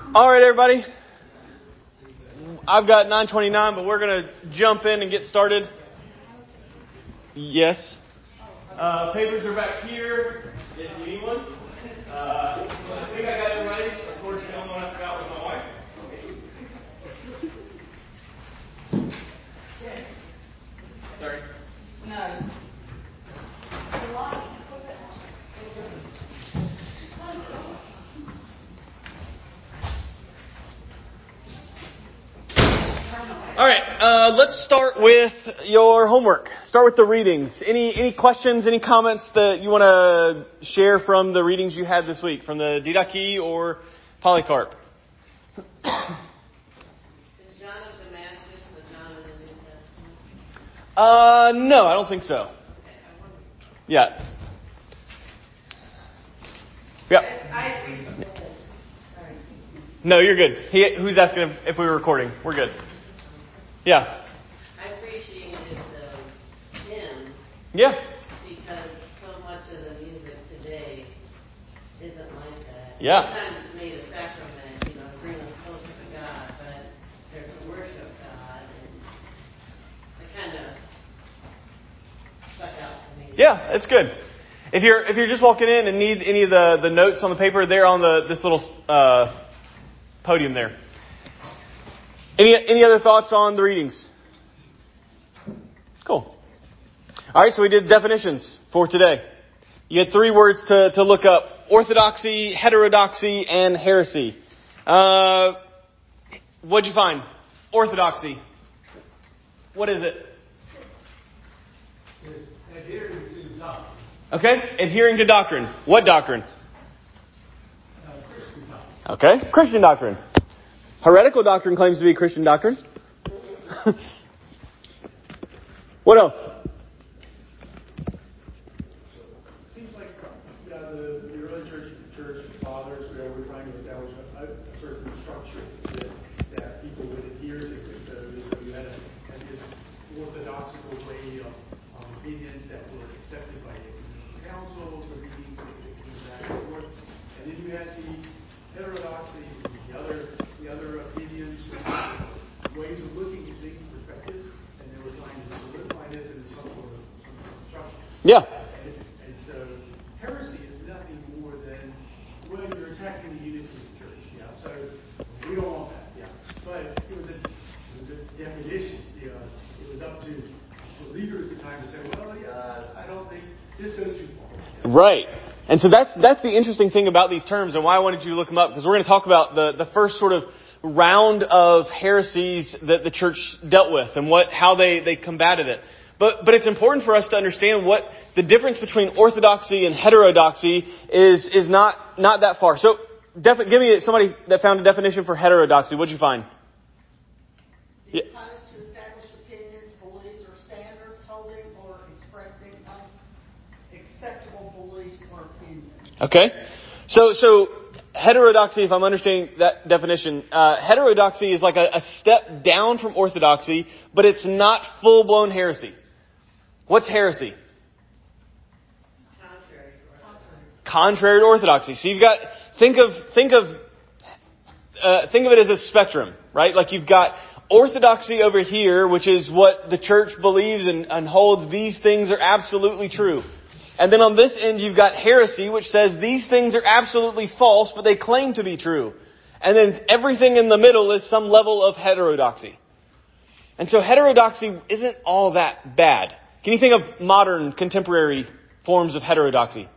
All right, everybody. I've got 9:29, but we're going to jump in and get started. Yes. Papers are back here if you need one. I think I got everybody. Of course, the only one I forgot was my wife. Sorry. No. All right, let's start with your homework. Start with the readings. Any questions, any comments that you want to share from the readings you had this week, from the Didache or Polycarp? Is John of Damascus the John of the New Testament? No, I don't think so. Yeah. Yep. No, you're good. Who's asking if we were recording? We're good. Yeah. I appreciated those hymns. Yeah. Because so much of the music today isn't like that. Yeah. Sometimes it's made a sacrament, to bring us closer to God, but they're to worship God, and it kind of stuck out to me. Yeah, it's good. If you're just walking in and need any of the notes on the paper, they're on this little podium there. Any other thoughts on the readings? Cool. All right, so we did definitions for today. You had 3 words to look up: orthodoxy, heterodoxy, and heresy. What'd you find? Orthodoxy. What is it? Adhering to doctrine. Okay, adhering to doctrine. What doctrine? Christian doctrine. Okay, Christian doctrine. Heretical doctrine claims to be Christian doctrine. What else? It seems like the early church fathers were trying to establish a certain structure that people would adhere to. So you had this orthodoxical way of opinions that were accepted by the councils, the meetings that came back and forth. And then you had the heterodoxy, the other opinions, ways of looking at things, perspectives, and they were trying to solidify this in some sort of structure. Yeah. And so heresy is nothing more than, well, you're attacking the unity of the church. Yeah. So we don't want that. Yeah. But it was a definition. It was up to believers at the time to say, well, yeah, I don't think this goes too far. Yeah. Right. And so that's the interesting thing about these terms and why I wanted you to look them up, because we're going to talk about the first sort of round of heresies that the church dealt with and how they combated it. But it's important for us to understand what the difference between orthodoxy and heterodoxy is not that far. So give me somebody that found a definition for heterodoxy. What'd you find? The opposed to established opinions, beliefs, or standards, holding or expressing acceptable beliefs or opinions. Okay. So heterodoxy, if I'm understanding that definition, heterodoxy is like a step down from orthodoxy, but it's not full-blown heresy. What's heresy? Contrary to orthodoxy. So you've got think of it as a spectrum, right? Like you've got orthodoxy over here, which is what the church believes and holds. These things are absolutely true. And then on this end, you've got heresy, which says these things are absolutely false, but they claim to be true. And then everything in the middle is some level of heterodoxy. And so heterodoxy isn't all that bad. Can you think of modern, contemporary forms of heterodoxy?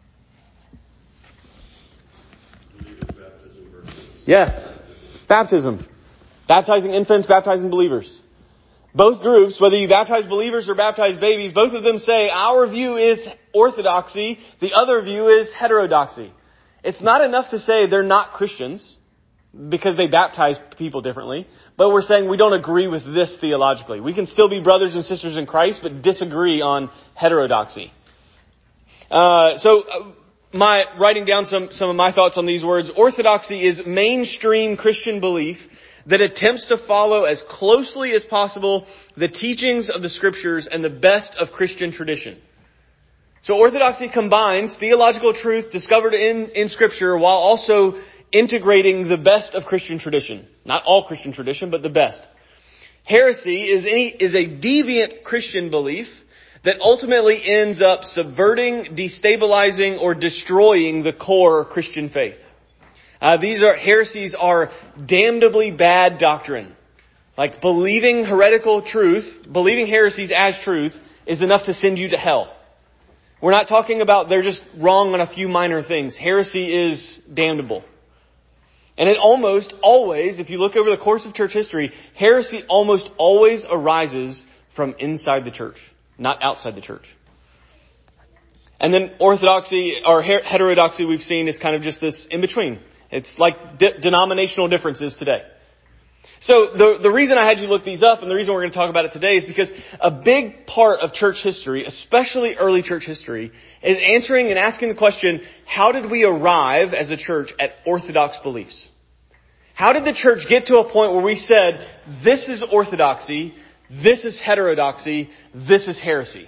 Yes. Baptism. Baptizing infants, baptizing believers. Both groups, whether you baptize believers or baptize babies, both of them say our view is orthodoxy, the other view is heterodoxy. It's not enough to say they're not Christians because they baptize people differently, but we're saying we don't agree with this theologically. We can still be brothers and sisters in Christ, but disagree on heterodoxy. Writing down some of my thoughts on these words, orthodoxy is mainstream Christian belief that attempts to follow as closely as possible the teachings of the Scriptures and the best of Christian tradition. So orthodoxy combines theological truth discovered in Scripture while also integrating the best of Christian tradition. Not all Christian tradition, but the best. Heresy is a deviant Christian belief that ultimately ends up subverting, destabilizing, or destroying the core Christian faith. Heresies are damnably bad doctrine. Like believing heretical truth, believing heresies as truth is enough to send you to hell. We're not talking about they're just wrong on a few minor things. Heresy is damnable. And it almost always, if you look over the course of church history, heresy almost always arises from inside the church, not outside the church. And then orthodoxy or heterodoxy we've seen is kind of just this in between. It's like denominational differences today. So the reason I had you look these up and the reason we're going to talk about it today is because a big part of church history, especially early church history, is answering and asking the question, how did we arrive as a church at orthodox beliefs? How did the church get to a point where we said, this is orthodoxy, this is heterodoxy, this is heresy?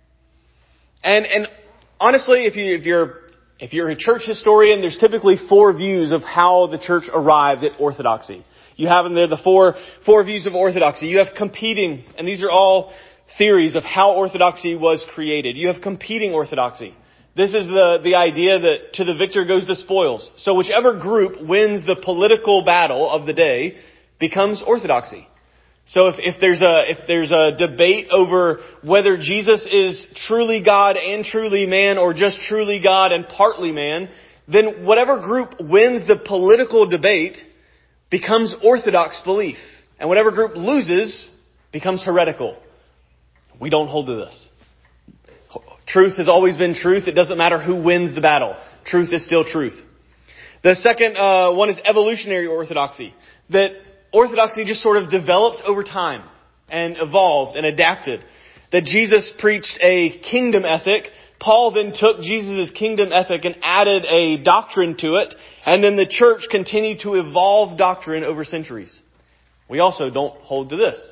And honestly, if you're a church historian, there's typically 4 views of how the church arrived at orthodoxy. You have in there the four views of orthodoxy. You have competing, and these are all theories of how orthodoxy was created. You have competing orthodoxy. This is the idea that to the victor goes the spoils. So whichever group wins the political battle of the day becomes orthodoxy. So if there's a debate over whether Jesus is truly God and truly man or just truly God and partly man, then whatever group wins the political debate becomes orthodox belief. And whatever group loses becomes heretical. We don't hold to this. Truth has always been truth. It doesn't matter who wins the battle. Truth is still truth. The second one is evolutionary orthodoxy. That orthodoxy just sort of developed over time and evolved and adapted. That Jesus preached a kingdom ethic. Paul then took Jesus' kingdom ethic and added a doctrine to it. And then the church continued to evolve doctrine over centuries. We also don't hold to this.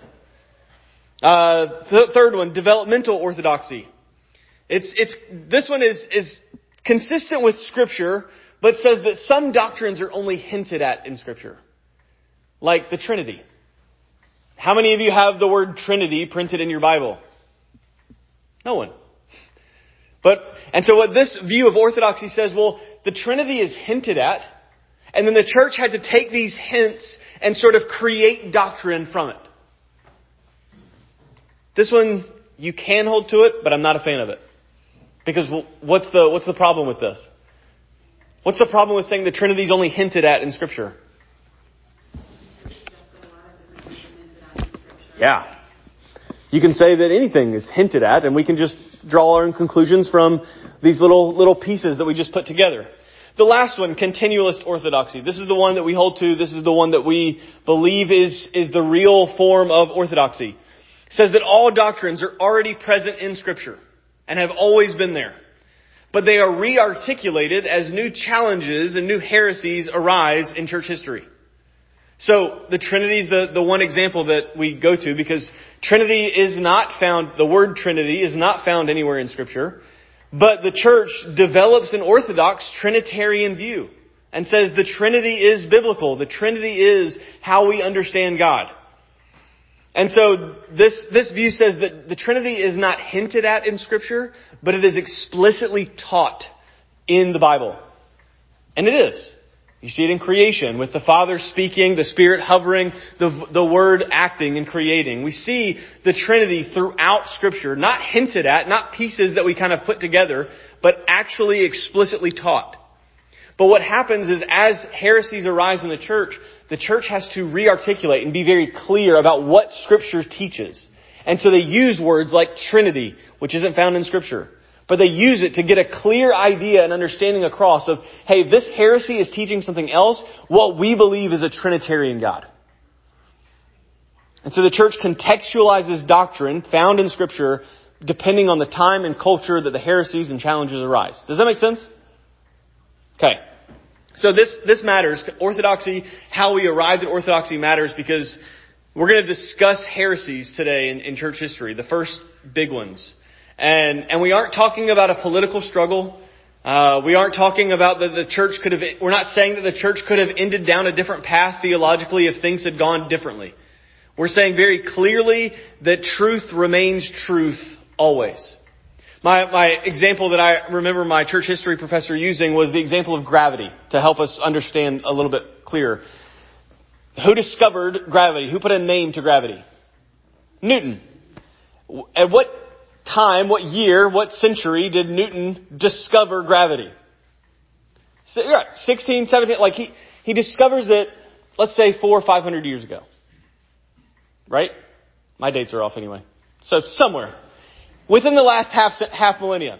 The third one, developmental orthodoxy. This one is consistent with Scripture, but says that some doctrines are only hinted at in Scripture. Like the Trinity. How many of you have the word Trinity printed in your Bible? No one. And so what this view of orthodoxy says, well, the Trinity is hinted at, and then the church had to take these hints and sort of create doctrine from it. This one, you can hold to it, but I'm not a fan of it. Because what's the problem with this? What's the problem with saying the Trinity is only hinted at in Scripture? Yeah. You can say that anything is hinted at, and we can just draw our own conclusions from these little pieces that we just put together. The last one, continualist orthodoxy. This is the one that we hold to. This is the one that we believe is the real form of orthodoxy. It says that all doctrines are already present in Scripture and have always been there. But they are re-articulated as new challenges and new heresies arise in church history. So the Trinity is the one example that we go to because Trinity is not found, the word Trinity is not found anywhere in Scripture. But the church develops an orthodox Trinitarian view and says the Trinity is biblical. The Trinity is how we understand God. And so this view says that the Trinity is not hinted at in Scripture, but it is explicitly taught in the Bible. And it is. You see it in creation with the Father speaking, the Spirit hovering, the Word acting and creating. We see the Trinity throughout Scripture, not hinted at, not pieces that we kind of put together, but actually explicitly taught. But what happens is as heresies arise in the church has to re-articulate and be very clear about what Scripture teaches. And so they use words like Trinity, which isn't found in Scripture. But they use it to get a clear idea and understanding across of, hey, this heresy is teaching something else. What we believe is a Trinitarian God. And so the church contextualizes doctrine found in Scripture depending on the time and culture that the heresies and challenges arise. Does that make sense? Okay. So this matters. Orthodoxy, how we arrived at orthodoxy matters because we're going to discuss heresies today in church history, the first big ones. And we aren't talking about a political struggle. We aren't talking about that the church could have, we're not saying that the church could have ended down a different path theologically if things had gone differently. We're saying very clearly that truth remains truth always. My example that I remember my church history professor using was the example of gravity to help us understand a little bit clearer. Who discovered gravity? Who put a name to gravity? Newton. At what time, what year, what century did Newton discover gravity? 16, 17, like he discovers it, let's say 400 or 500 years ago. Right? My dates are off anyway. So somewhere. Within the last half millennia.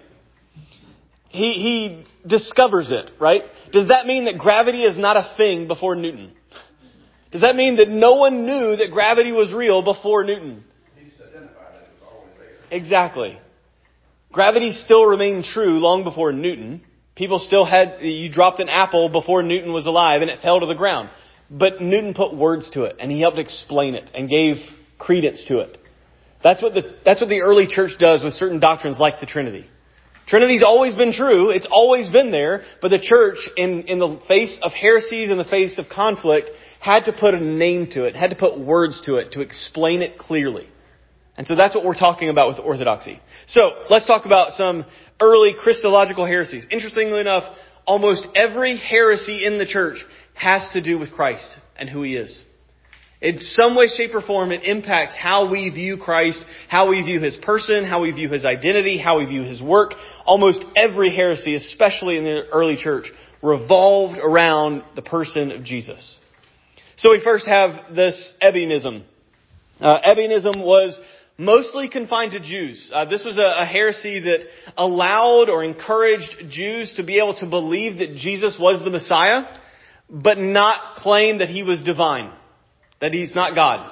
He discovers it, right? Does that mean that gravity is not a thing before Newton? Does that mean that no one knew that gravity was real before Newton? He just identified it as always there. Exactly. Gravity still remained true long before Newton. People still you dropped an apple before Newton was alive and it fell to the ground. But Newton put words to it and he helped explain it and gave credence to it. That's what the early church does with certain doctrines like the Trinity. Trinity's always been true. It's always been there. But the church, in the face of heresies, in the face of conflict, had to put a name to it, had to put words to it to explain it clearly. And so that's what we're talking about with orthodoxy. So let's talk about some early Christological heresies. Interestingly enough, almost every heresy in the church has to do with Christ and who He is. In some way, shape, or form, it impacts how we view Christ, how we view His person, how we view His identity, how we view His work. Almost every heresy, especially in the early church, revolved around the person of Jesus. So we first have this Ebionism. Ebionism was mostly confined to Jews. This was a heresy that allowed or encouraged Jews to be able to believe that Jesus was the Messiah, but not claim that He was divine. That He's not God.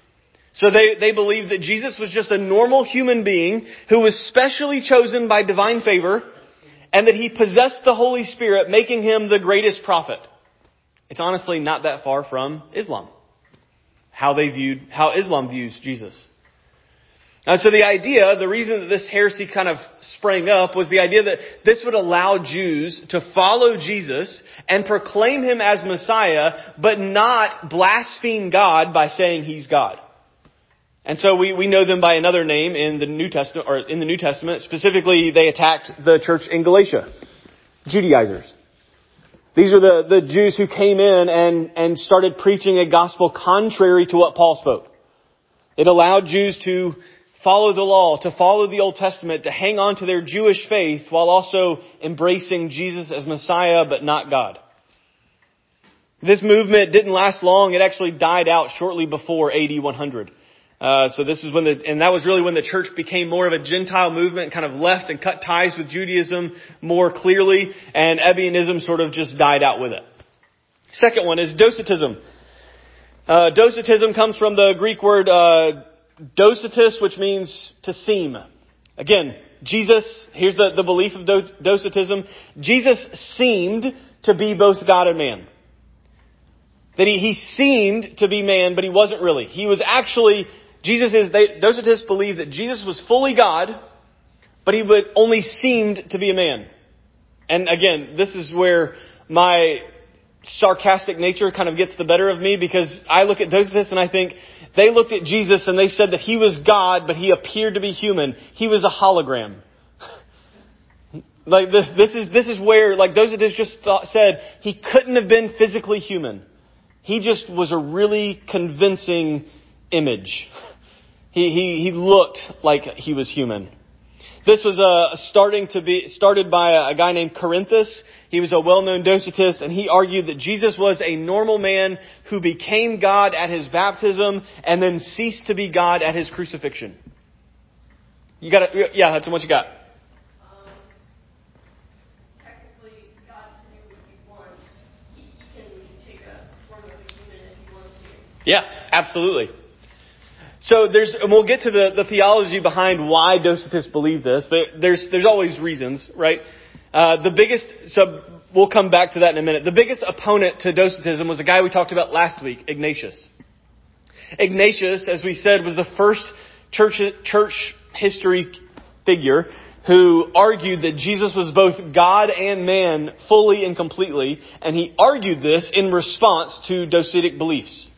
So they believed that Jesus was just a normal human being who was specially chosen by divine favor and that He possessed the Holy Spirit, making Him the greatest prophet. It's honestly not that far from Islam. How Islam views Jesus. So the reason that this heresy kind of sprang up was the idea that this would allow Jews to follow Jesus and proclaim Him as Messiah, but not blaspheme God by saying He's God. And so we know them by another name in the New Testament, Specifically, they attacked the church in Galatia. Judaizers. These are the Jews who came in and started preaching a gospel contrary to what Paul spoke. It allowed Jews to follow the law, to follow the Old Testament, to hang on to their Jewish faith while also embracing Jesus as Messiah, but not God. This movement didn't last long. It actually died out shortly before AD 100. So this is and that was really when the church became more of a Gentile movement, kind of left and cut ties with Judaism more clearly, and Ebionism sort of just died out with it. Second one is Docetism. Docetism comes from the Greek word docetus, which means to seem. Again, Jesus, here's the belief of Docetism. Jesus seemed to be both God and man. That he seemed to be man, but He wasn't really. He was actually, Docetists believe that Jesus was fully God, but He only seemed to be a man. And again, this is where my sarcastic nature kind of gets the better of me, because I look at Docetists and I think they looked at Jesus and they said that He was God, but He appeared to be human. He was a hologram. Like this is where, like, Docetists just said He couldn't have been physically human. He just was a really convincing image. He looked like He was human. This was started by a guy named Corinthus. He was a well-known Docetist, and he argued that Jesus was a normal man who became God at His baptism and then ceased to be God at His crucifixion. That's what you got. Technically, God can do what He wants. He can take a form of a human if He wants to. Yeah, absolutely. So we'll get to the theology behind why Docetists believe this. There's always reasons, right? So we'll come back to that in a minute. The biggest opponent to Docetism was a guy we talked about last week, Ignatius. Ignatius, as we said, was the first church history figure who argued that Jesus was both God and man fully and completely, and he argued this in response to Docetic beliefs.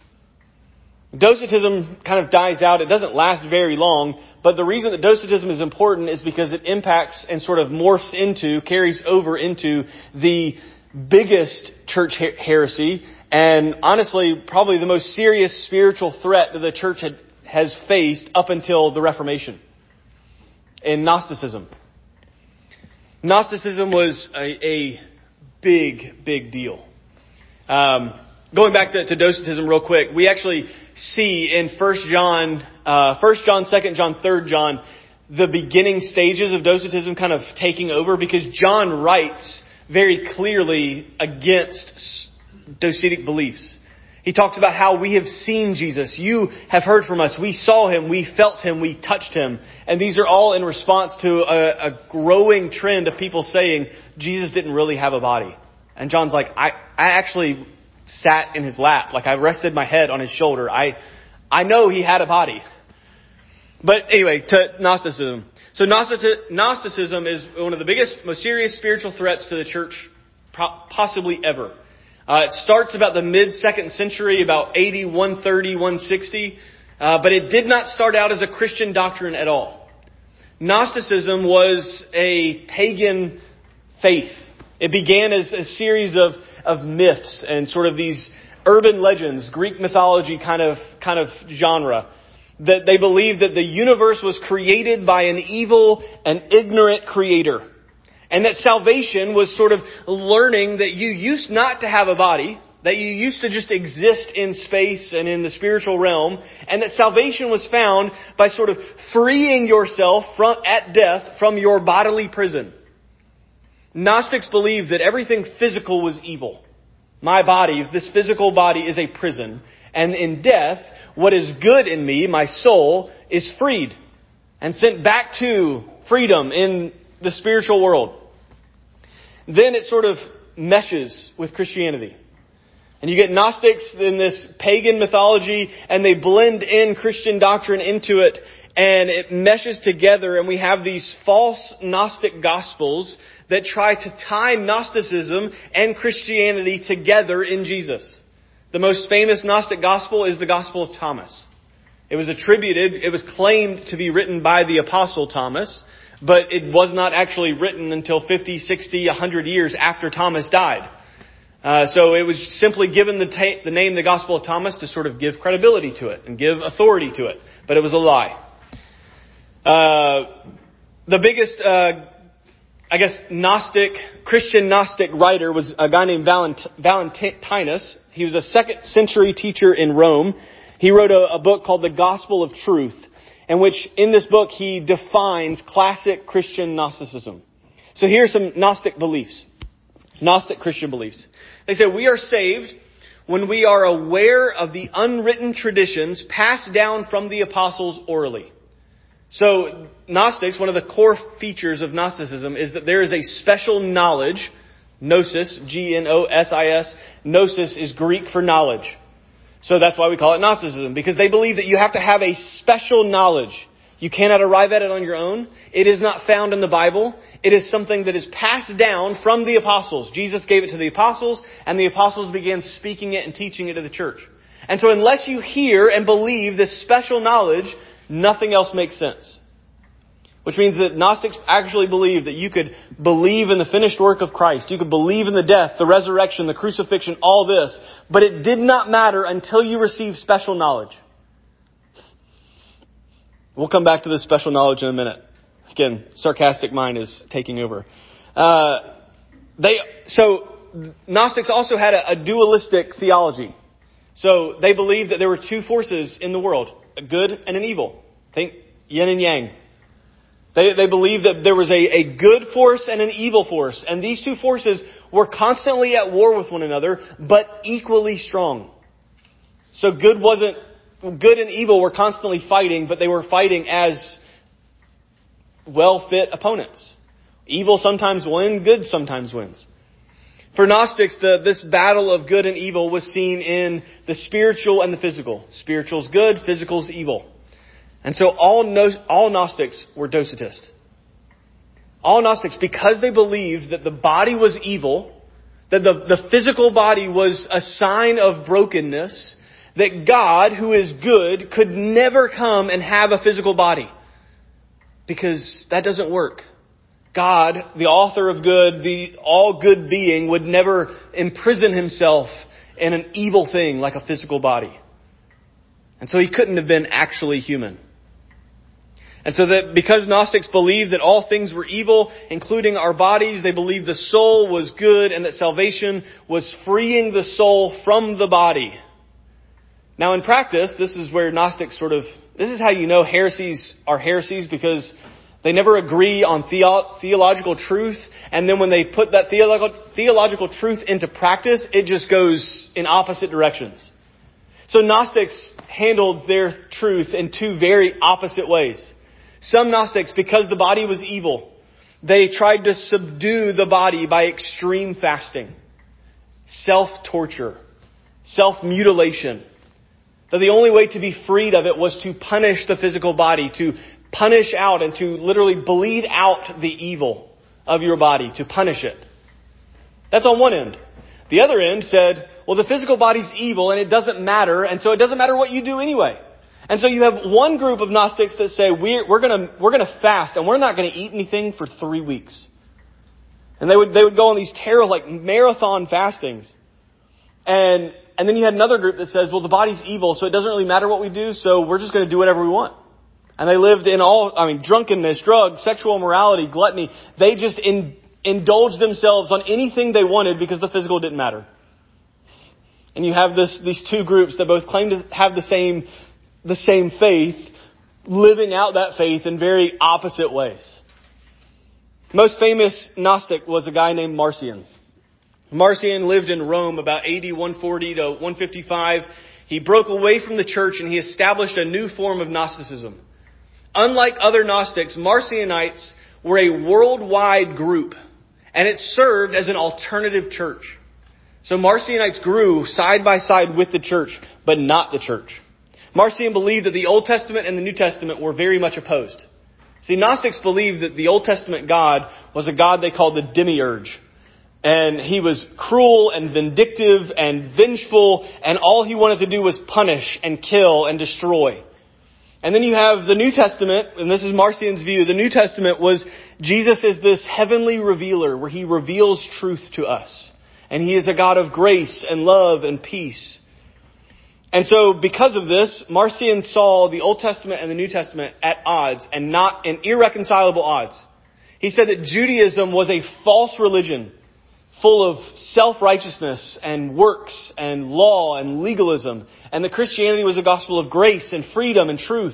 Docetism kind of dies out. It doesn't last very long, but the reason that Docetism is important is because it impacts and sort of morphs into, carries over into the biggest church heresy, and honestly, probably the most serious spiritual threat that the church has faced up until the Reformation, in Gnosticism. Gnosticism was a big deal. Going back to Docetism real quick, we actually see in 1 John, 2 John, 3 John, the beginning stages of Docetism kind of taking over, because John writes very clearly against Docetic beliefs. He talks about how we have seen Jesus. You have heard from us. We saw him. We felt him. We touched him. And these are all in response to a growing trend of people saying Jesus didn't really have a body. And John's like, I actually sat in his lap. Like, I rested my head on his shoulder. I know he had a body. But anyway, to Gnosticism. So Gnosticism is one of the biggest, most serious spiritual threats to the church possibly ever. It starts about the mid-2nd century, about AD 130, 160. But it did not start out as a Christian doctrine at all. Gnosticism was a pagan faith. It began as a series of myths and sort of these urban legends, Greek mythology kind of genre. That they believed that the universe was created by an evil and ignorant creator. And that salvation was sort of learning that you used not to have a body, that you used to just exist in space and in the spiritual realm, and that salvation was found by sort of freeing yourself at death from your bodily prison. Gnostics believed that everything physical was evil. My body, this physical body, is a prison. And in death, what is good in me, my soul, is freed and sent back to freedom in the spiritual world. Then it sort of meshes with Christianity. And you get Gnostics in this pagan mythology, and they blend in Christian doctrine into it, and it meshes together, and we have these false Gnostic gospels that try to tie Gnosticism and Christianity together in Jesus. The most famous Gnostic gospel is the Gospel of Thomas. It was claimed to be written by the Apostle Thomas, but it was not actually written until 50, 60, 100 years after Thomas died. So it was simply given the name the Gospel of Thomas to sort of give credibility to it and give authority to it. But it was a lie. The biggest, Christian Gnostic writer was a guy named Valentinus. He was a 2nd century teacher in Rome. He wrote a book called The Gospel of Truth, in which, in this book, he defines classic Christian Gnosticism. So here's some Gnostic beliefs. Gnostic Christian beliefs. They say, we are saved when we are aware of the unwritten traditions passed down from the apostles orally. So Gnostics, one of the core features of Gnosticism is that there is a special knowledge, gnosis, Gnosis. Gnosis is Greek for knowledge. So that's why we call it Gnosticism, because they believe that you have to have a special knowledge. You cannot arrive at it on your own. It is not found in the Bible. It is something that is passed down from the apostles. Jesus gave it to the apostles, and the apostles began speaking it and teaching it to the church. And so unless you hear and believe this special knowledge, nothing else makes sense. Which means that Gnostics actually believe that you could believe in the finished work of Christ. You could believe in the death, the resurrection, the crucifixion, all this. But it did not matter until you received special knowledge. We'll come back to this special knowledge in a minute. Again, sarcastic mind is taking over. Gnostics also had a dualistic theology. So they believed that there were two forces in the world, a good and an evil. Think yin and yang. They believed that there was a good force and an evil force. And these two forces were constantly at war with one another, but equally strong. So good and evil were constantly fighting, but they were fighting as well-fit opponents. Evil sometimes wins, good sometimes wins. For Gnostics, this battle of good and evil was seen in the spiritual and the physical. Spiritual's good, physical's evil. And so all Gnostics were Docetist. All Gnostics, because they believed that the body was evil, that the physical body was a sign of brokenness, that God, who is good, could never come and have a physical body. Because that doesn't work. God, the author of good, the all good being, would never imprison himself in an evil thing like a physical body. And so he couldn't have been actually human. And so that because Gnostics believed that all things were evil, including our bodies, they believed the soul was good and that salvation was freeing the soul from the body. Now in practice, this is where Gnostics this is how you know heresies are heresies, because they never agree on theological truth. And then when they put that theological truth into practice, it just goes in opposite directions. So Gnostics handled their truth in two very opposite ways. Some Gnostics, because the body was evil, they tried to subdue the body by extreme fasting, self-torture, self-mutilation. That the only way to be freed of it was to punish the physical body, to punish out and to literally bleed out the evil of your body, to punish it. That's on one end. The other end said, well, the physical body's evil and it doesn't matter, and so it doesn't matter what you do anyway. And so you have one group of Gnostics that say, we're gonna fast and we're not gonna eat anything for 3 weeks. And they would go on these terrible, marathon fastings. And then you had another group that says, well, the body's evil, so it doesn't really matter what we do, so we're just gonna do whatever we want. And they lived in drunkenness, drugs, sexual immorality, gluttony. They just indulged themselves on anything they wanted because the physical didn't matter. And you have these two groups that both claim to have the same faith, living out that faith in very opposite ways. Most famous Gnostic was a guy named Marcion. Marcion lived in Rome about AD 140 to 155. He broke away from the church and he established a new form of Gnosticism. Unlike other Gnostics, Marcionites were a worldwide group, and it served as an alternative church. So Marcionites grew side by side with the church, but not the church. Marcion believed that the Old Testament and the New Testament were very much opposed. See, Gnostics believed that the Old Testament God was a God they called the Demiurge. And he was cruel and vindictive and vengeful, and all he wanted to do was punish and kill and destroy. And then you have the New Testament, and this is Marcion's view. The New Testament was Jesus is this heavenly revealer where he reveals truth to us. And he is a God of grace and love and peace. And so because of this, Marcion saw the Old Testament and the New Testament at odds, and not in irreconcilable odds. He said that Judaism was a false religion full of self-righteousness and works and law and legalism, and that Christianity was a gospel of grace and freedom and truth.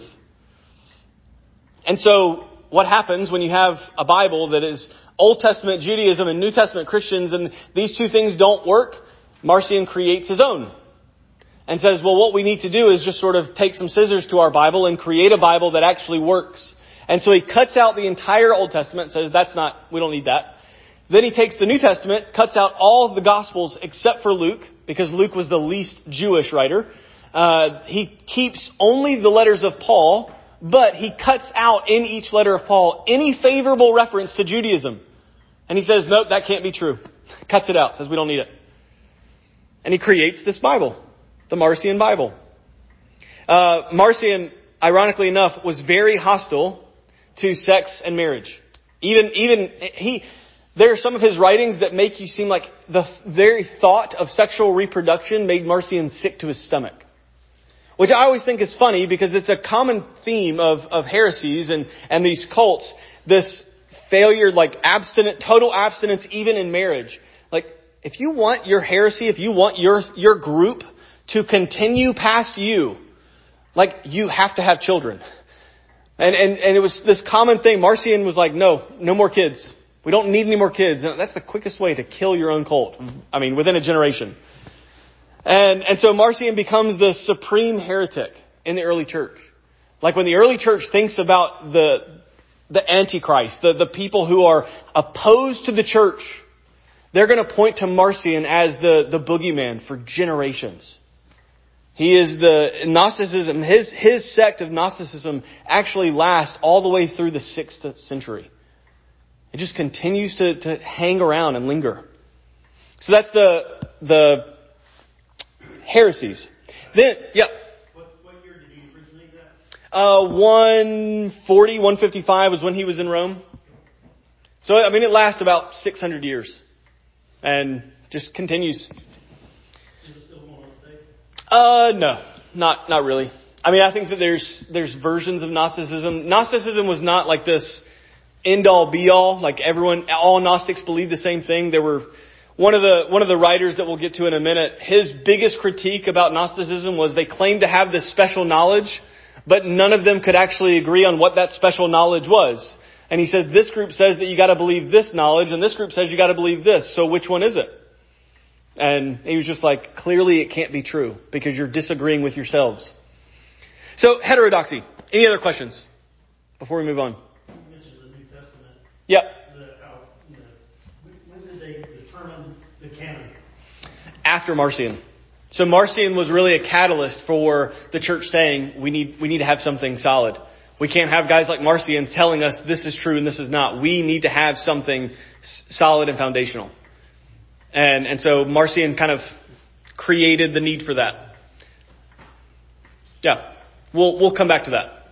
And so what happens when you have a Bible that is Old Testament Judaism and New Testament Christians, and these two things don't work? Marcion creates his own and says, well, what we need to do is just sort of take some scissors to our Bible and create a Bible that actually works. And so he cuts out the entire Old Testament and says, we don't need that. Then he takes the New Testament, cuts out all of the Gospels except for Luke, because Luke was the least Jewish writer. He keeps only the letters of Paul, but he cuts out in each letter of Paul any favorable reference to Judaism. And he says, nope, that can't be true. Cuts it out, says we don't need it. And he creates this Bible, the Marcion Bible. Marcion, ironically enough, was very hostile to sex and marriage. There are some of his writings that make you seem like the very thought of sexual reproduction made Marcion sick to his stomach. Which I always think is funny, because it's a common theme of heresies and these cults. This failure, total abstinence even in marriage. If you want your heresy, if you want your group to continue past you, you have to have children. And it was this common thing. Marcion was like, no more kids. We don't need any more kids. That's the quickest way to kill your own cult. Within a generation. And so Marcion becomes the supreme heretic in the early church. When the early church thinks about the Antichrist, the people who are opposed to the church, they're going to point to Marcion as the boogeyman for generations. He is the Gnosticism. His sect of Gnosticism actually lasts all the way through the 6th century. It just continues to hang around and linger. So that's the heresies. Then, yeah. What year did he originate that? 140, 155 was when he was in Rome. So, I mean, it lasts about 600 years. And just continues. Is it still going on today? No, not really. I mean, I think that there's versions of Gnosticism. Gnosticism was not like this end-all be-all, like all Gnostics believed the same thing. There were one of the writers that we'll get to in a minute. His biggest critique about Gnosticism was they claimed to have this special knowledge, but none of them could actually agree on what that special knowledge was. And he says this group says that you got to believe this knowledge, and this group says you got to believe this. So which one is it? And he was just like, clearly it can't be true because you're disagreeing with yourselves. So heterodoxy. Any other questions before we move on? You mentioned the New Testament. Yep. When did they determine the canon? After Marcion. So Marcion was really a catalyst for the church saying we need to have something solid. We can't have guys like Marcion telling us this is true and this is not. We need to have something solid and foundational. And so Marcion kind of created the need for that. Yeah. We'll come back to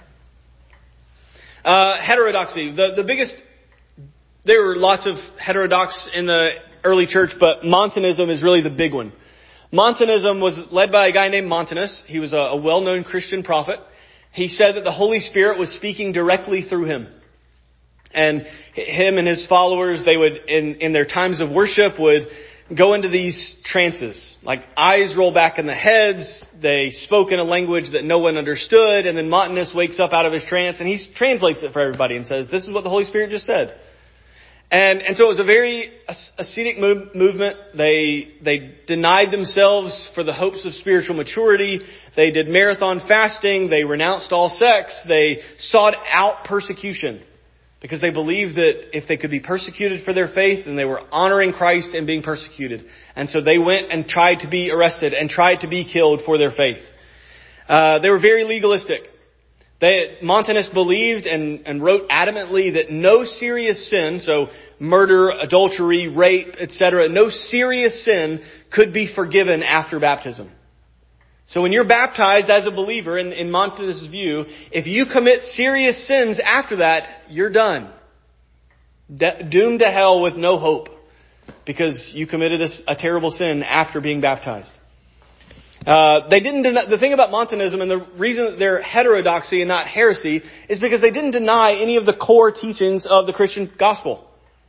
that. Heterodoxy. The biggest, there were lots of heterodox in the early church, but Montanism is really the big one. Montanism was led by a guy named Montanus. He was a well-known Christian prophet. He said that the Holy Spirit was speaking directly through him. And him and his followers, they would, in their times of worship, would go into these trances. Like eyes roll back in the heads. They spoke in a language that no one understood. And then Montanus wakes up out of his trance and he translates it for everybody and says, this is what the Holy Spirit just said. And so it was a very ascetic movement. They denied themselves for the hopes of spiritual maturity. They did marathon fasting. They renounced all sex. They sought out persecution because they believed that if they could be persecuted for their faith, then they were honoring Christ and being persecuted. And so they went and tried to be arrested and tried to be killed for their faith. They were very legalistic. Montanus believed and wrote adamantly that no serious sin, so murder, adultery, rape, etc., no serious sin could be forgiven after baptism. So when you're baptized as a believer, in Montanus' view, if you commit serious sins after that, you're done. Doomed to hell with no hope because you committed a terrible sin after being baptized. They didn't deny, the thing about Montanism and the reason that they're heterodoxy and not heresy is because they didn't deny any of the core teachings of the Christian gospel.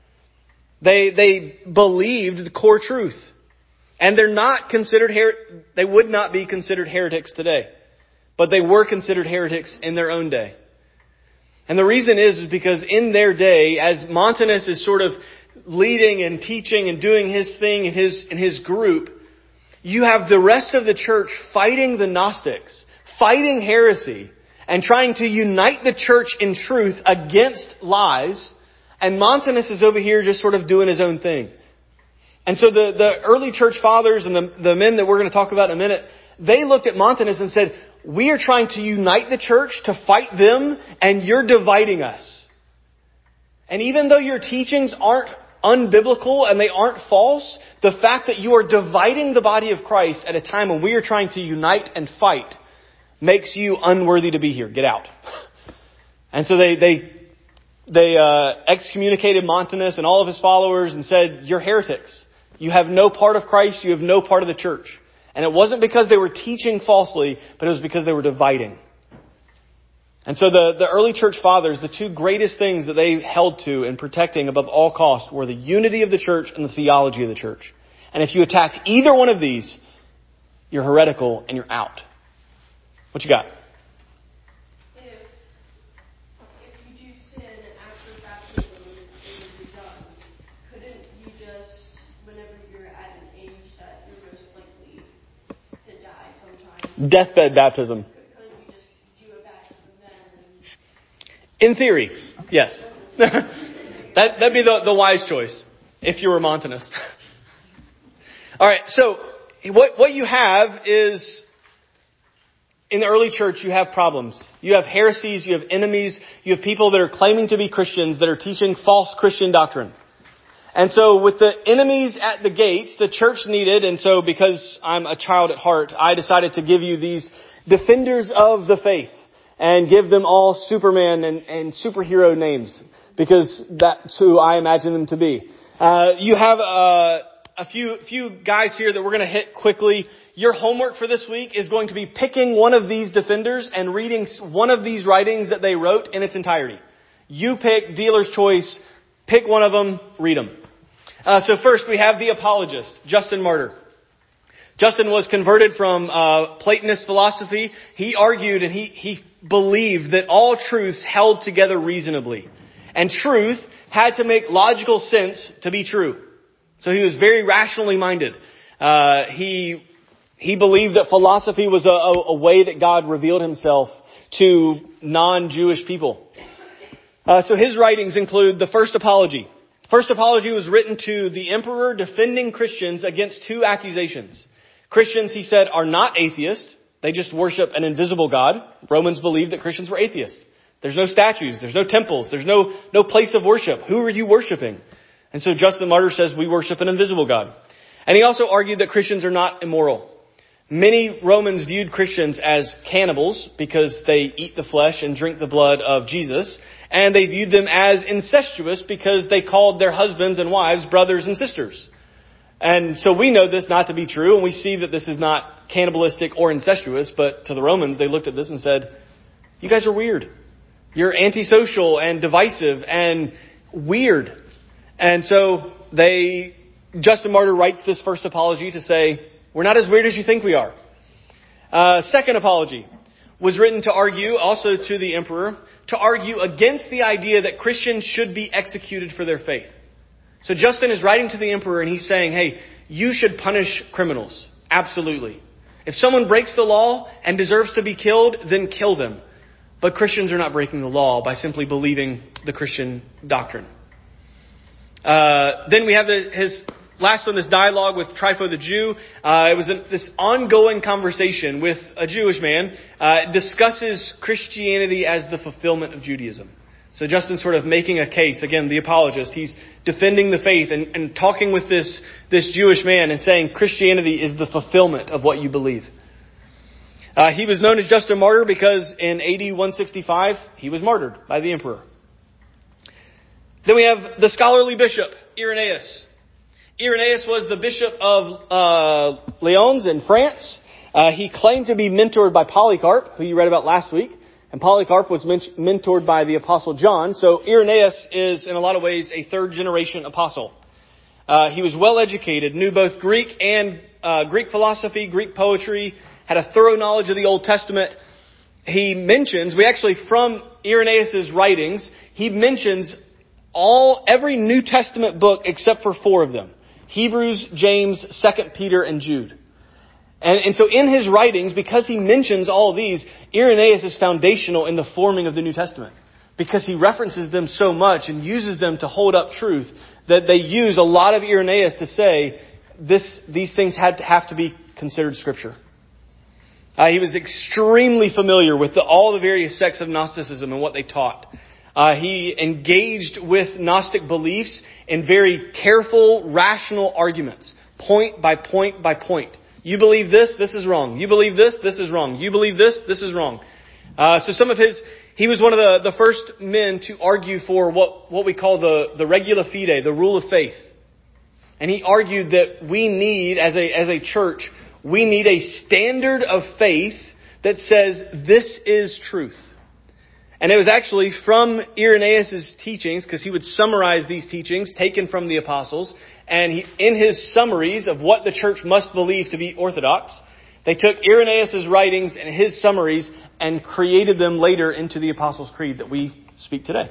They believed the core truth. And they're not considered they would not be considered heretics today. But they were considered heretics in their own day. And the reason is because in their day, as Montanus is sort of leading and teaching and doing his thing in his group, you have the rest of the church fighting the Gnostics, fighting heresy, and trying to unite the church in truth against lies. And Montanus is over here just sort of doing his own thing. And so the early church fathers and the men that we're going to talk about in a minute, they looked at Montanus and said, we are trying to unite the church to fight them, and you're dividing us. And even though your teachings aren't unbiblical and they aren't false, the fact that you are dividing the body of Christ at a time when we are trying to unite and fight makes you unworthy to be here. Get out. And so they excommunicated Montanus and all of his followers and said, you're heretics. You have no part of Christ. You have no part of the church. And it wasn't because they were teaching falsely, but it was because they were dividing. And so the early church fathers, the two greatest things that they held to in protecting above all cost were the unity of the church and the theology of the church. And if you attack either one of these, you're heretical and you're out. What you got? If you do sin after baptism is done, couldn't you just, whenever you're at an age that you're most likely to die sometime, Deathbed baptism. couldn't you just do a baptism then? In theory, yes. That'd be the wise choice if you were Montanus. All right, so what you have is in the early church, you have problems. You have heresies, you have enemies, you have people that are claiming to be Christians that are teaching false Christian doctrine. And so with the enemies at the gates, the church needed, and so because I'm a child at heart, I decided to give you these defenders of the faith and give them all Superman and superhero names, because that's who I imagine them to be. You have a few guys here that we're going to hit quickly. Your homework for this week is going to be picking one of these defenders and reading one of these writings that they wrote in its entirety. You pick, dealer's choice, pick one of them, read them. So first we have the apologist, Justin Martyr. Justin was converted from Platonist philosophy. He argued and he believed that all truths held together reasonably. And truth had to make logical sense to be true. So he was very rationally minded. He believed that philosophy was a way that God revealed himself to non-Jewish people. So his writings include the First Apology. First Apology was written to the emperor defending Christians against two accusations. Christians, he said, are not atheists. They just worship an invisible God. Romans believed that Christians were atheists. There's no statues. There's no temples. There's no place of worship. Who are you worshiping? And so Justin Martyr says we worship an invisible God. And he also argued that Christians are not immoral. Many Romans viewed Christians as cannibals because they eat the flesh and drink the blood of Jesus. And they viewed them as incestuous because they called their husbands and wives brothers and sisters. And so we know this not to be true, and we see that this is not cannibalistic or incestuous, but to the Romans, they looked at this and said, you guys are weird. You're antisocial and divisive and weird. And so Justin Martyr writes this First Apology to say, we're not as weird as you think we are. Second Apology was written to argue, also to the emperor, to argue against the idea that Christians should be executed for their faith. So Justin is writing to the emperor and he's saying, hey, you should punish criminals. Absolutely. If someone breaks the law and deserves to be killed, then kill them. But Christians are not breaking the law by simply believing the Christian doctrine. Then we have his last one, this dialogue with Trypho the Jew. It was this ongoing conversation with a Jewish man. Discusses Christianity as the fulfillment of Judaism. So Justin's sort of making a case. Again, the apologist. He's defending the faith and talking with this Jewish man and saying Christianity is the fulfillment of what you believe. He was known as Justin Martyr because in AD 165, he was martyred by the emperor. Then we have the scholarly bishop, Irenaeus. Irenaeus was the bishop of Lyons in France. He claimed to be mentored by Polycarp, who you read about last week. And Polycarp was mentored by the Apostle John. So Irenaeus is, in a lot of ways, a third-generation apostle. He was well-educated, knew both Greek and Greek philosophy, Greek poetry, had a thorough knowledge of the Old Testament. He mentions, from Irenaeus' writings, he mentions every New Testament book except for 4 of them. Hebrews, James, 2 Peter, and Jude. And so in his writings, because he mentions all of these, Irenaeus is foundational in the forming of the New Testament. Because he references them so much and uses them to hold up truth, that they use a lot of Irenaeus to say these things have to be considered Scripture. He was extremely familiar with all the various sects of Gnosticism and what they taught. He engaged with Gnostic beliefs in very careful, rational arguments, point by point by point. You believe this is wrong. You believe this is wrong. You believe this is wrong. He was one of the first men to argue for what we call the regula fide, the rule of faith. And he argued that we need, as a church, we need a standard of faith that says this is truth. And it was actually from Irenaeus' teachings, because he would summarize these teachings taken from the apostles. And in his summaries of what the church must believe to be orthodox, they took Irenaeus' writings and his summaries and created them later into the Apostles' Creed that we speak today.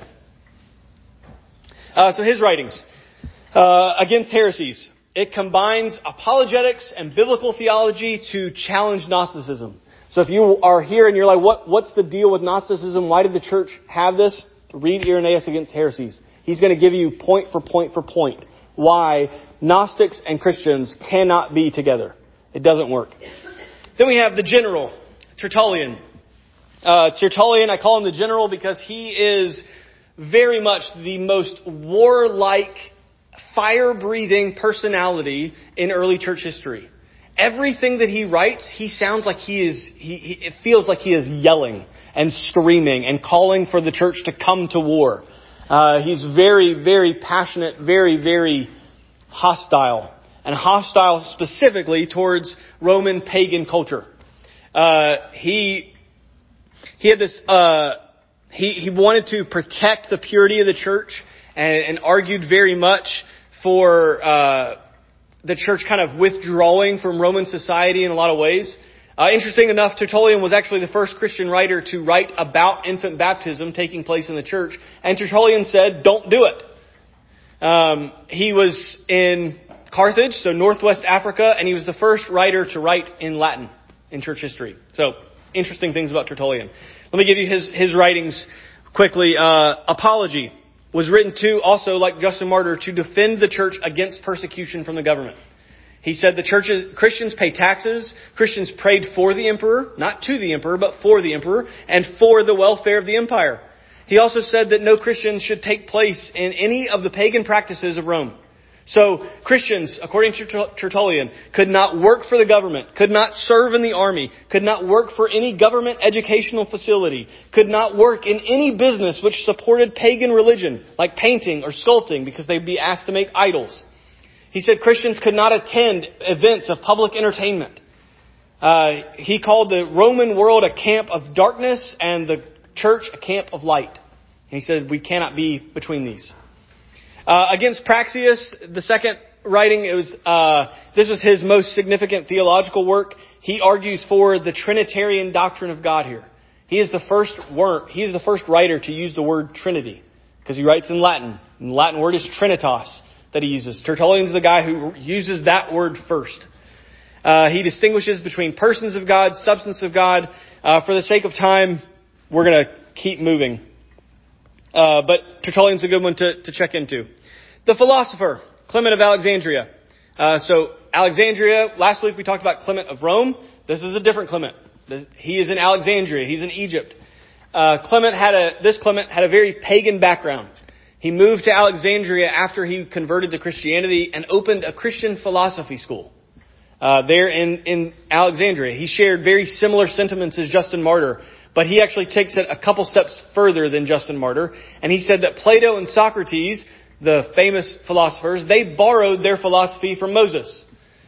So his writings against heresies. It combines apologetics and biblical theology to challenge Gnosticism. So if you are here and you're like, what's the deal with Gnosticism? Why did the church have this? Read Irenaeus Against Heresies. He's going to give you point for point for point why Gnostics and Christians cannot be together. It doesn't work. Then we have the general, Tertullian. Tertullian, I call him the general because he is very much the most warlike, fire-breathing personality in early church history. Everything that he writes, he sounds like it feels like he is yelling and screaming and calling for the church to come to war. He's very, very passionate, very, very hostile. And hostile specifically towards Roman pagan culture. He had this, he wanted to protect the purity of the church and argued very much for, the church kind of withdrawing from Roman society in a lot of ways. Interesting enough, Tertullian was actually the first Christian writer to write about infant baptism taking place in the church. And Tertullian said, don't do it. He was in Carthage, so northwest Africa, and he was the first writer to write in Latin in church history. So, interesting things about Tertullian. Let me give you his writings quickly. Apology was written to, also like Justin Martyr, to defend the church against persecution from the government. He said Christians pay taxes, Christians prayed for the emperor, not to the emperor, but for the emperor, and for the welfare of the empire. He also said that no Christians should take place in any of the pagan practices of Rome. So, Christians, according to Tertullian, could not work for the government, could not serve in the army, could not work for any government educational facility, could not work in any business which supported pagan religion, like painting or sculpting, because they'd be asked to make idols. He said Christians could not attend events of public entertainment. He called the Roman world a camp of darkness and the church a camp of light. And he said we cannot be between these. Against Praxeas, the second writing, this was his most significant theological work. He argues for the Trinitarian doctrine of God here. He is the first writer to use the word Trinity, because he writes in Latin. And the Latin word is Trinitas that he uses. Tertullian's the guy who uses that word first. He distinguishes between persons of God, substance of God. For the sake of time, we're going to keep moving. But Tertullian's a good one to check into. The philosopher, Clement of Alexandria. So Alexandria, last week we talked about Clement of Rome. This is a different Clement. He is in Alexandria. He's in Egypt. Clement had a very pagan background. He moved to Alexandria after he converted to Christianity and opened a Christian philosophy school. There in Alexandria. He shared very similar sentiments as Justin Martyr, but he actually takes it a couple steps further than Justin Martyr. And he said that Plato and Socrates, the famous philosophers, they borrowed their philosophy from Moses.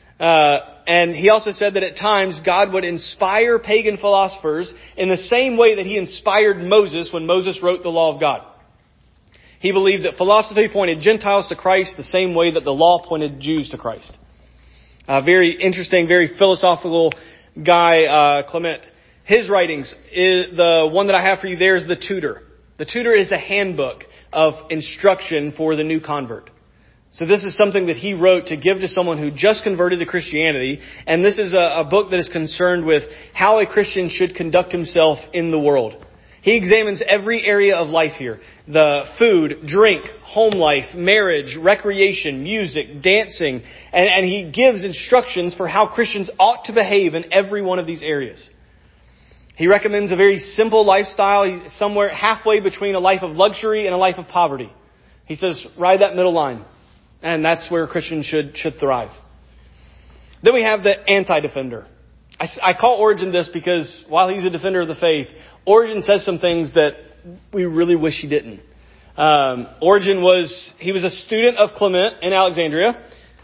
And he also said that at times God would inspire pagan philosophers in the same way that he inspired Moses when Moses wrote the law of God. He believed that philosophy pointed Gentiles to Christ the same way that the law pointed Jews to Christ. Very interesting, very philosophical guy, Clement. His writings, the one that I have for you there is the Tutor. The Tutor is a handbook of instruction for the new convert. So this is something that he wrote to give to someone who just converted to Christianity. And this is a book that is concerned with how a Christian should conduct himself in the world. He examines every area of life here. The food, drink, home life, marriage, recreation, music, dancing. And he gives instructions for how Christians ought to behave in every one of these areas. He recommends a very simple lifestyle. He's somewhere halfway between a life of luxury and a life of poverty. He says, ride that middle line. And that's where Christians should thrive. Then we have the anti-defender. I call Origen this because while he's a defender of the faith, Origen says some things that we really wish he didn't. Origen was a student of Clement in Alexandria.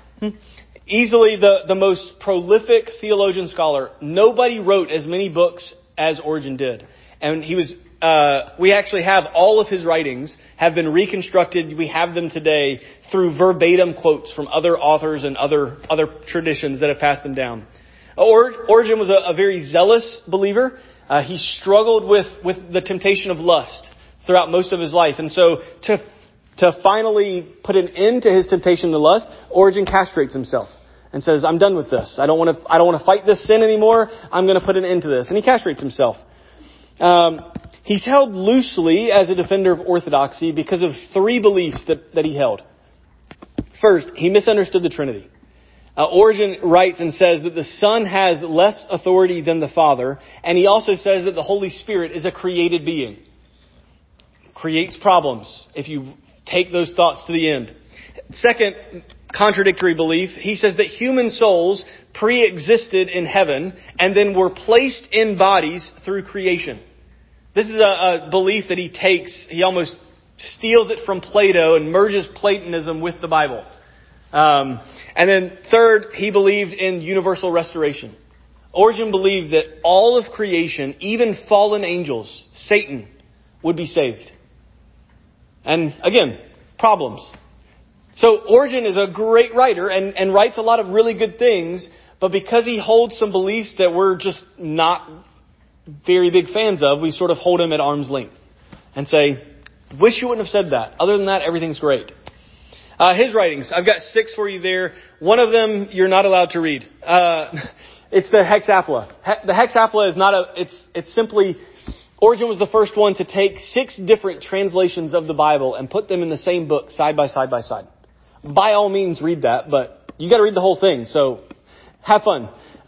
Easily the most prolific theologian scholar. Nobody wrote as many books as Origen did. And he was, we actually have all of his writings have been reconstructed. We have them today through verbatim quotes from other authors and other traditions that have passed them down. Origen was a very zealous believer. He struggled with the temptation of lust throughout most of his life. And so to finally put an end to his temptation to lust, Origen castrates himself and says, I'm done with this. I don't want to fight this sin anymore. I'm going to put an end to this. And he castrates himself. He's held loosely as a defender of orthodoxy because of three beliefs that he held. First, he misunderstood the Trinity. Origen writes and says that the Son has less authority than the Father, and he also says that the Holy Spirit is a created being. Creates problems if you take those thoughts to the end. Second contradictory belief, he says that human souls pre-existed in heaven and then were placed in bodies through creation. This is a belief that he almost steals it from Plato and merges Platonism with the Bible. And then third, he believed in universal restoration. Origen believed that all of creation, even fallen angels, Satan, would be saved. And again, problems. So Origen is a great writer and writes a lot of really good things, but because he holds some beliefs that we're just not very big fans of, we sort of hold him at arm's length and say, wish you wouldn't have said that. Other than that, everything's great. His writings, I've got 6 for you there. One of them you're not allowed to read. It's the Hexapla. The Hexapla is it's simply, Origen was the first one to take 6 different translations of the Bible and put them in the same book, side by side by side. By all means, read that, but you got to read the whole thing, so have fun.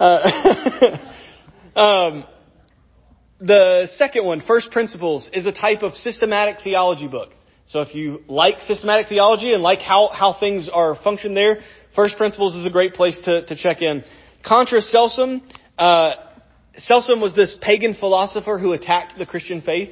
The second one, First Principles, is a type of systematic theology book. So if you like systematic theology and like how things are functioned there, First Principles is a great place to check in. Contra Celsum. Celsum was this pagan philosopher who attacked the Christian faith.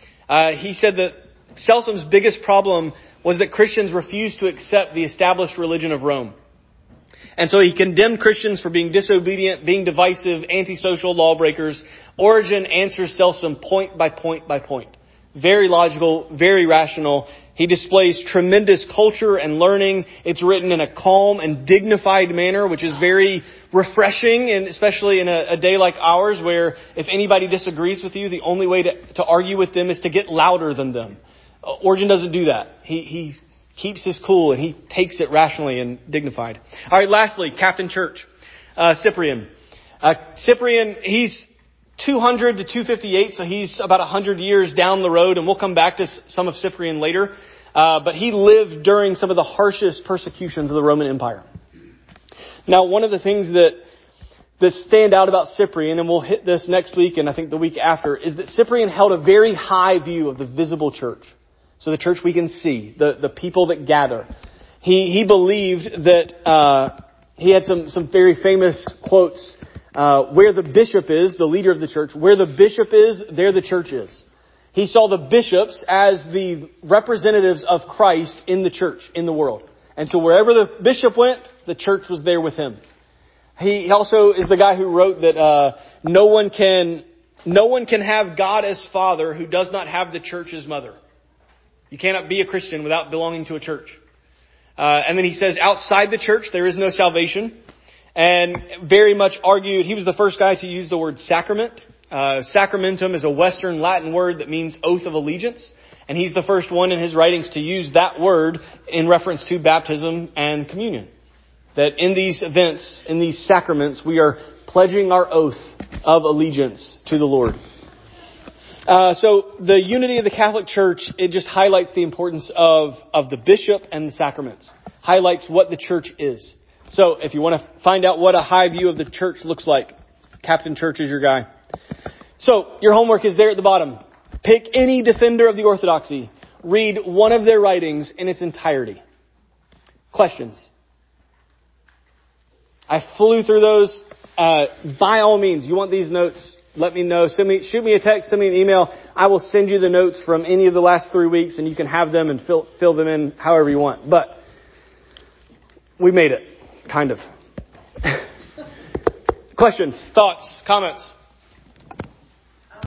He said that Celsum's biggest problem was that Christians refused to accept the established religion of Rome. And so he condemned Christians for being disobedient, being divisive, antisocial lawbreakers. Origen answers Celsum point by point by point. Very logical, very rational. He displays tremendous culture and learning. It's written in a calm and dignified manner, which is very refreshing, and especially in a day like ours where if anybody disagrees with you, the only way to argue with them is to get louder than them. Origen doesn't do that. He keeps his cool and he takes it rationally and dignified. All right, lastly, Captain Church, Cyprian. Cyprian, he's 200 to 258, so he's about 100 years down the road, and we'll come back to some of Cyprian later. But he lived during some of the harshest persecutions of the Roman Empire. Now, one of the things that stand out about Cyprian, and we'll hit this next week and I think the week after, is that Cyprian held a very high view of the visible church. So the church we can see, the people that gather. He believed that he had some very famous quotes. Where the bishop is, the leader of the church, where the bishop is, there the church is. He saw the bishops as the representatives of Christ in the church, in the world. And so wherever the bishop went, the church was there with him. He also is the guy who wrote that no one can have God as father who does not have the church as mother. You cannot be a Christian without belonging to a church. And then he says, outside the church, there is no salvation. And very much argued, he was the first guy to use the word sacrament. Sacramentum is a Western Latin word that means oath of allegiance. And he's the first one in his writings to use that word in reference to baptism and communion. That in these events, in these sacraments, we are pledging our oath of allegiance to the Lord. So the unity of the Catholic Church, it just highlights the importance of the bishop and the sacraments. Highlights what the church is. So if you want to find out what a high view of the church looks like, Captain Church is your guy. So your homework is there at the bottom. Pick any defender of the orthodoxy. Read one of their writings in its entirety. Questions? I flew through those. By all means, you want these notes, let me know. Shoot me a text, send me an email. I will send you the notes from any of the last 3 weeks, and you can have them and fill them in however you want. But we made it. Kind of. Questions, thoughts, comments?